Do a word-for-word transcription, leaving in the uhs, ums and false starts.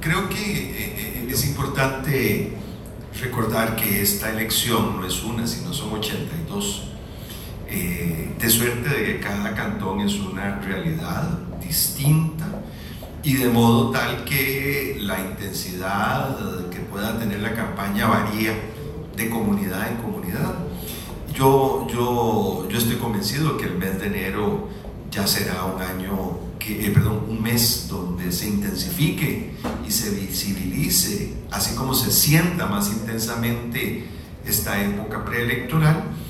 creo que eh, es importante recordar que esta elección no es una, sino son ochenta y dos, eh, de suerte de que cada cantón es una realidad distinta y de modo tal que la intensidad que pueda tener la campaña varía de comunidad en comunidad. Yo, yo, yo estoy convencido que el mes de enero ya será un año, que, eh, perdón, un mes donde se intensifique y se visibilice, así como se sienta más intensamente esta época preelectoral.